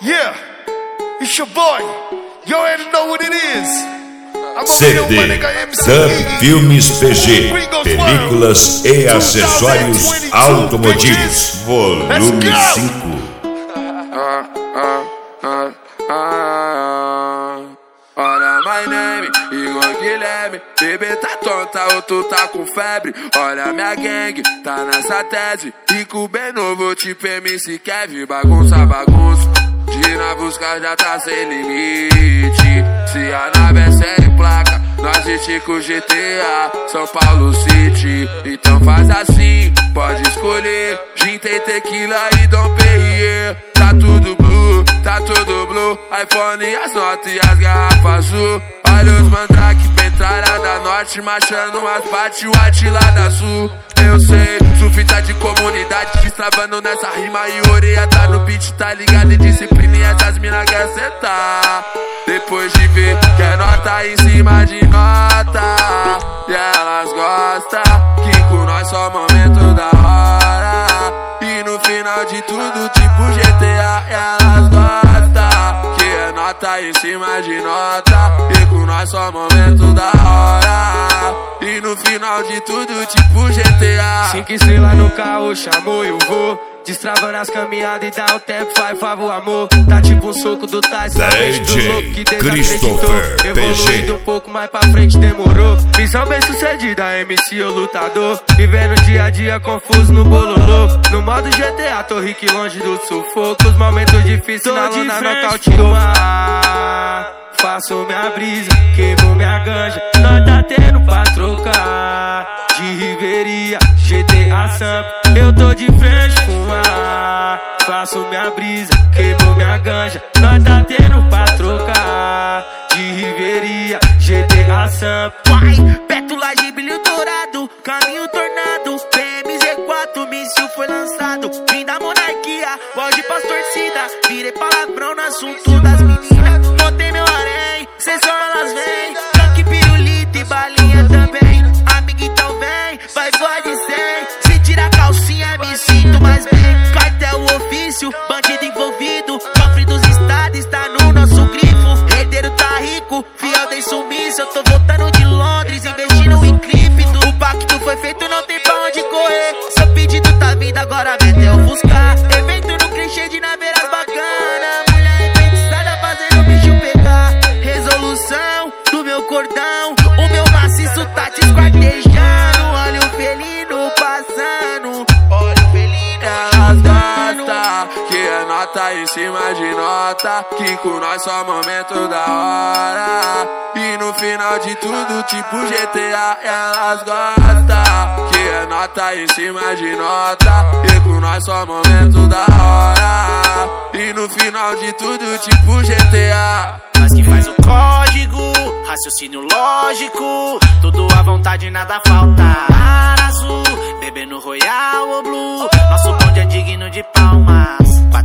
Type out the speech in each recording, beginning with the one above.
Yeah, it's your boy. You already know what it is. CD Dub Filmes PG, películas e acessórios automotivos, volume 5. Olha my name, Igor Guilherme. Bebê tá tonta ou tu tá com febre? Olha minha gangue, tá nessa tese. Rico bem novo, tipo MC Kevin. Bagunça, bagunça, de na busca já tá sem limite. Se a nave é sem placa, nós estica o GTA, São Paulo City. Então faz assim, pode escolher gin, tem tequila e Dom Perrier. Tá tudo blue, tá tudo blue, iPhone e as notas e as garrafas azul. Olha os mandrake, petralha da norte, marchando umas pate, o Atila da sul. Eu sei, surfista de comunidade, destravando nessa rima e orelha tá no beat, tá ligado em disciplina e essas mina quer sentar. Depois de ver que é nota em cima de nota, e elas gostam, que com nós só momento da hora. E no final de tudo, tipo GTA, elas gostam, que é nota em cima de nota, e com nós só momento da hora. E no final de tudo, tipo GTA. 5 estrelas no carro, chamou eu vou. Destravando as caminhadas e dá o tempo, faz favor, amor. Tá tipo um soco do Tyson, na mente do louco que desacreditou. Evoluindo um pouco mais pra frente, demorou. Missão bem sucedida, MC o lutador. Vivendo dia a dia confuso no bololô. No modo GTA, tô rico e longe do sufoco. Os momentos difíceis na lona nocauteou. Faço minha brisa, queimo minha ganja. Nós tá tendo pra trocar. De Riveria, GTA Sampa, eu tô de frente com ar. Faço minha brisa, queimo minha ganja. Nós tá tendo pra trocar. De Riveria, GTA Sampa. Vai, Petulagem, brilho dourado, caminho tornado. PMZ4, míssil foi lançado. Vim da monarquia, voz pras torcida. Virei palavrão no assunto das meninas. Montei meu harém, cê só elas vêm. Tanque, pirulito e balinha também. Amiga, então vem, vai pode ser. Se tira a calcinha, me sinto mais bem. Cartel, ofício, bandido envolvido. Cofre dos estados, está no nosso grifo. Herdeiro tá rico, fiel tem sumiço. Eu tô voltando de Londres, investindo em cripto. O pacto foi feito, não tem pra onde correr. Seu pedido tá vindo, agora vem até ofuscar. Evento no clichê de naveiras bacana. Mulher enfeitiçada fazendo o bicho pegar. Resolução do meu cordão, o meu maciço tá te esquartejando. Olha o felino passando, olha o felino. Elas gostam, que é nota em cima de nota, que com nós só momento da hora. E no final de tudo, tipo GTA, elas gostam, que é nota em cima de nota, e com nós só momento da hora. E no final de tudo, tipo GTA. Nós que faz o código, raciocínio lógico, tudo à vontade, nada falta. Mar azul, bebendo Royal ou Blue, nosso bonde é digno de palmas.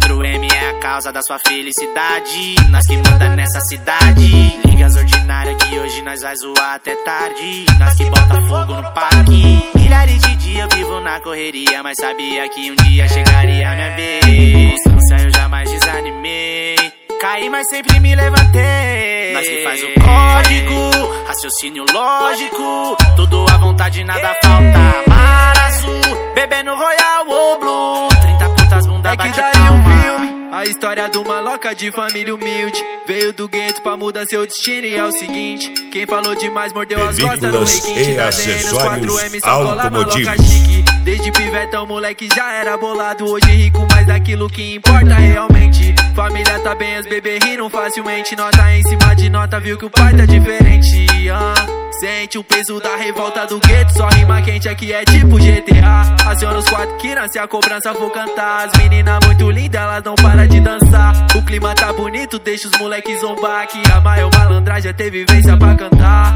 4M é a causa da sua felicidade, nós que manda nessa cidade. Ligas ordinárias que hoje nós vai zoar até tarde, nós que bota fogo no parque. Milhares de dias eu vivo na correria, mas sabia que um dia chegaria a minha vez. Constância eu jamais desanimei, caí, mas sempre me levantei. Nós que faz o código, raciocínio lógico, tudo à vontade, nada falta. Mar azul, bebendo Royal ou Blue, 30 putas bunda É que bate daria um palma. filme, a história de uma louca de família humilde. Veio do gueto pra mudar seu destino e é o seguinte: quem falou demais mordeu as costas no Películas requinte e da ZN. Os acessórios 4M só colava automotivos. louca chique. Desde pivetão moleque já era bolado, hoje rico, mas daquilo que importa realmente. Família tá bem, as bebê riram facilmente. Nota em cima de nota, viu que o pai tá diferente. Sente o peso da revolta do gueto, só rima quente aqui é tipo GTA. Aciona os 4 que nasce a cobrança, vou cantar. As meninas muito lindas, elas não param de dançar. O clima tá bonito, deixa os moleques zombar. Aqui a maior malandragem tem vivência pra cantar.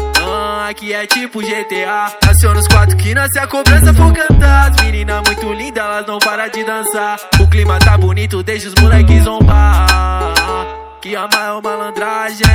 Aqui é tipo GTA. Aciona os 4 que nasce a cobrança, vou cantar. As meninas muito lindas, elas não param de dançar. O clima tá bonito, deixa os moleques zombar. Que a maior malandragem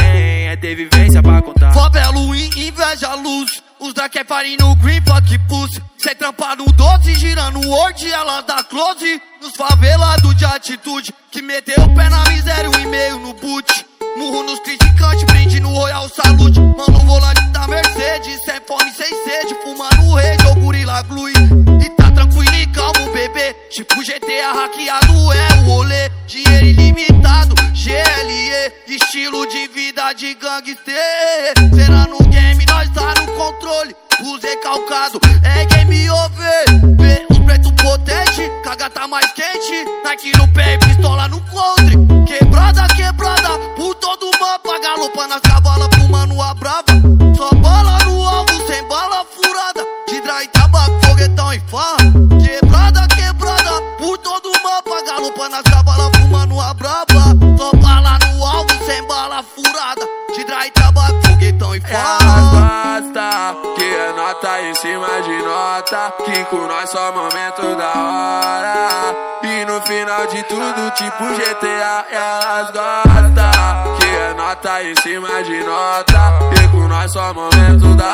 é ter vivência pra contar. Favelo e inveja luz. Os daqui é party no green, fuck pussy. Cê trampa no 12, girando o Word, ela dá close. Nos favelados de atitude, que meteu o pé na miséria, 1,5 no boot. Murro nos criticantes, brinde no Royal Salute. Mano, volante da Mercedes, sem fome, sem sede. Fumando rei, ou gorila glue. E tá tranquilo e calmo, bebê. Tipo GTA hackeado é o rolê. Dinheiro ilimitado, GLE. Estilo de vida de gangster. Será no game, nós tá no controle. Os recalcado, é game over. Vê os pretos potente, caga tá mais quente. Nike no pé e pistola no coldre. Quebrada, quebrada, por todo o mapa. Galopa nas cavalas, fumando a brava. Só bala no alvo, sem bala furada. Tidra e tabaco, foguetão e farra. Quebrada, quebrada, por todo o mapa. Galopa nas cavalas, fumando a brava. Só bala no alvo, sem bala furada. Tidra e tabaco, foguetão e farra. Gosta, que é nota em cima de nota. Que com nós só momento da hora. E no final de tudo, tipo GTA, elas gostam. Que é nota em cima de nota. Que com nós só momento da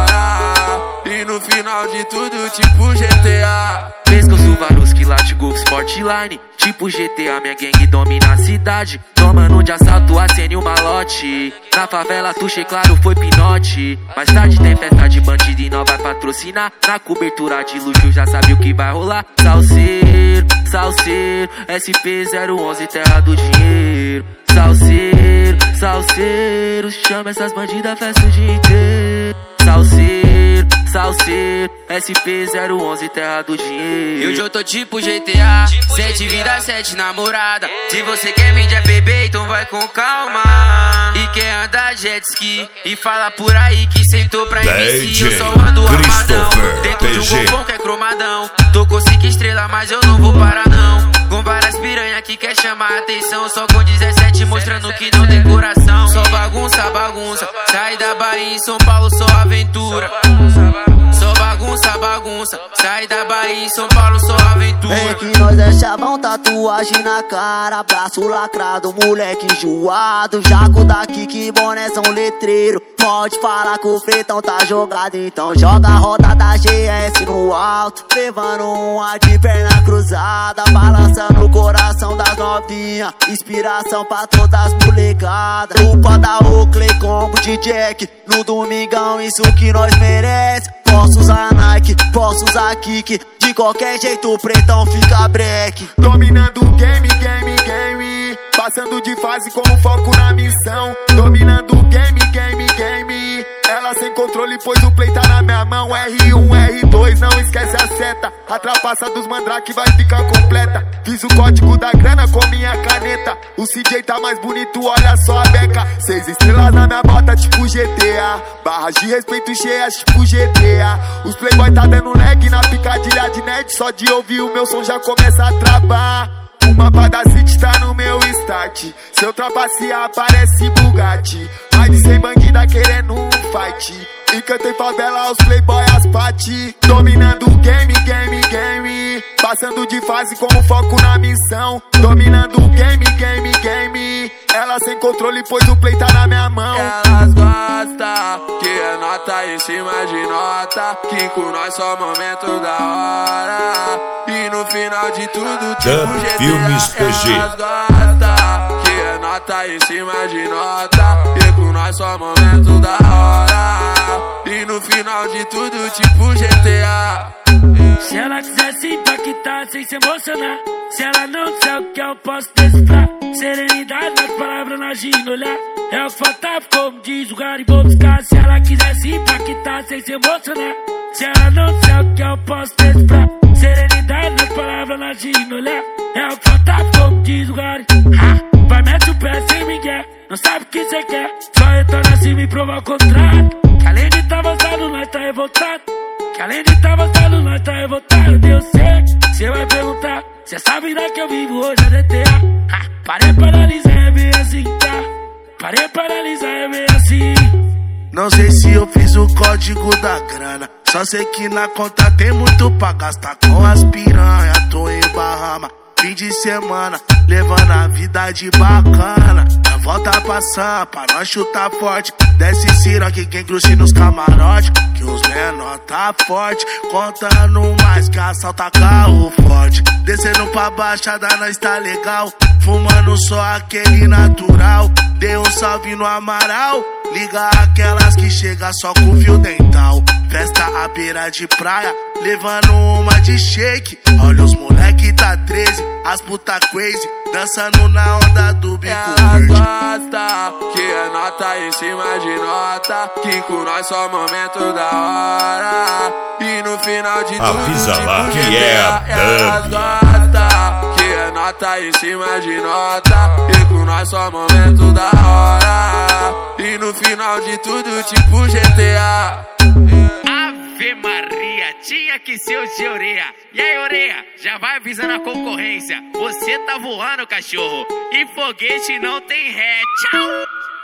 hora. E no final de tudo, tipo GTA. Pescoço Varuski, Late Golf, Sportline. Tipo GTA, minha gangue domina a cidade. Tomando de assalto, acene o malote. Na favela, tuxei, claro, foi pinote. Mais tarde tem festa de bandido e não vai patrocinar. Na cobertura de luxo, já sabe o que vai rolar. Salseiro, salseiro, SP011, terra do dinheiro. Salseiro, salseiro, chama essas bandidas, festa o dia inteiro. Salseiro, salseiro, SP011, terra do dinheiro. Eu já tô tipo GTA, 7 vida, 7 namorada. Se você quer vender bebê, então vai com calma. E quer andar jet ski e fala por aí que sentou pra MC. Eu só ando armadão, dentro de um golfão que é cromadão. Tô com 5 estrelas, mas eu não vou parar não. Com várias piranha que quer chamar a atenção. Só com 17 mostrando que não tem coração. Só bagunça, bagunça, sai da Bahia em São Paulo, só aventura. Só bagunça, bagunça, sai da Bahia em São Paulo, só aventura. É que nós é chavão, tatuagem na cara, braço lacrado, moleque enjoado. Jaco daqui que bonézão letreiro. Pode falar que o fretão tá jogado, então joga a roda da GS no alto. Levando uma de perna cruzada, balançando o coração das novinhas. Inspiração pra todas as molecadas. Culpa da Oakley combo de Jack. No domingão isso que nós merece. Posso usar Nike, posso usar Kik. De qualquer jeito o pretão fica break. Dominando o game, game, game. Passando de fase com foco na missão. Dominando o game, game, game. Ela sem controle, pois o play tá na minha mão. R1, R2, não esquece a seta. A trapaça dos mandrake vai ficar completa. Fiz o código da grana com minha caneta. O CJ tá mais bonito, olha só a beca. 6 estrelas na minha bota, tipo GTA. Barras de respeito cheias, tipo GTA. Os playboy tá dando lag na picadilha de nerd. Só de ouvir o meu som já começa a travar. O mapa da City tá no meu start. Se eu trapacear aparece Bugatti. Mais de 100 bandida querendo um fight. E cantei favela aos playboy as pati. Dominando o game, game, game. Passando de fase com foco na missão. Dominando o game, game, game. Ela sem controle, pois o play tá na minha mão. Elas gostam, que é nota em cima de nota. Que com nós só momento da hora. E no final de tudo, tipo GTA, Filmes PG. elas gostam, que é nota em cima de nota. Que com nós só momento da hora. E no final de tudo, tipo GTA. Se ela quiser se impactar sem se emocionar. Se ela não disser o que eu posso decifrar. Serenidade nas palavras, na agir no olhar. É o fantástico, como diz o Garibaldo buscar. Se ela quiser se impactar sem se emocionar. Se ela não disser o que eu posso decifrar. Serenidade nas palavras, na agir no olhar. É o fantástico, como diz o Gari. Vai, mete o pé sem migué. Não sabe o que cê quer. Só retorna assim me provar o contrário. Que além de tá avançado, nós tá revoltado. Que além de tá avançado, nós tá revoltado. Eu sei, cê vai perguntar. Cê sabe da que eu vivo hoje é DTA. Parei pra analisar, é bem assim, tá? Parei pra analisar, é bem assim. Não sei se eu fiz o código da grana. Só sei que na conta tem muito pra gastar com as piranha. Tô em Bahama, fim de semana, levando a vida de bacana. Volta pra sampa, nós chuta forte. Desce Ciro aqui quem cruze nos camarotes. Que os menor tá forte, contando mais que assalta carro forte. Descendo pra baixada nós tá legal, fumando só aquele natural. Dei um salve no Amaral, liga aquelas que chega só com fio dental. Festa à beira de praia, levando uma de shake. Olha os moleque tá 13, as puta crazy, dançando na onda do bico verde. Gosta, que é nota em cima de nota, que com nós só momento da hora. E no final de tudo, avisa lá tipo que é a elas gosta, que é nota em cima de nota, e com nós só momento da hora. E no final de tudo, tipo GTA. Ave Maria, tinha que ser o de Oreia. E aí, Oreia, já vai avisando a concorrência. Você tá voando, cachorro, e foguete não tem ré. Tchau!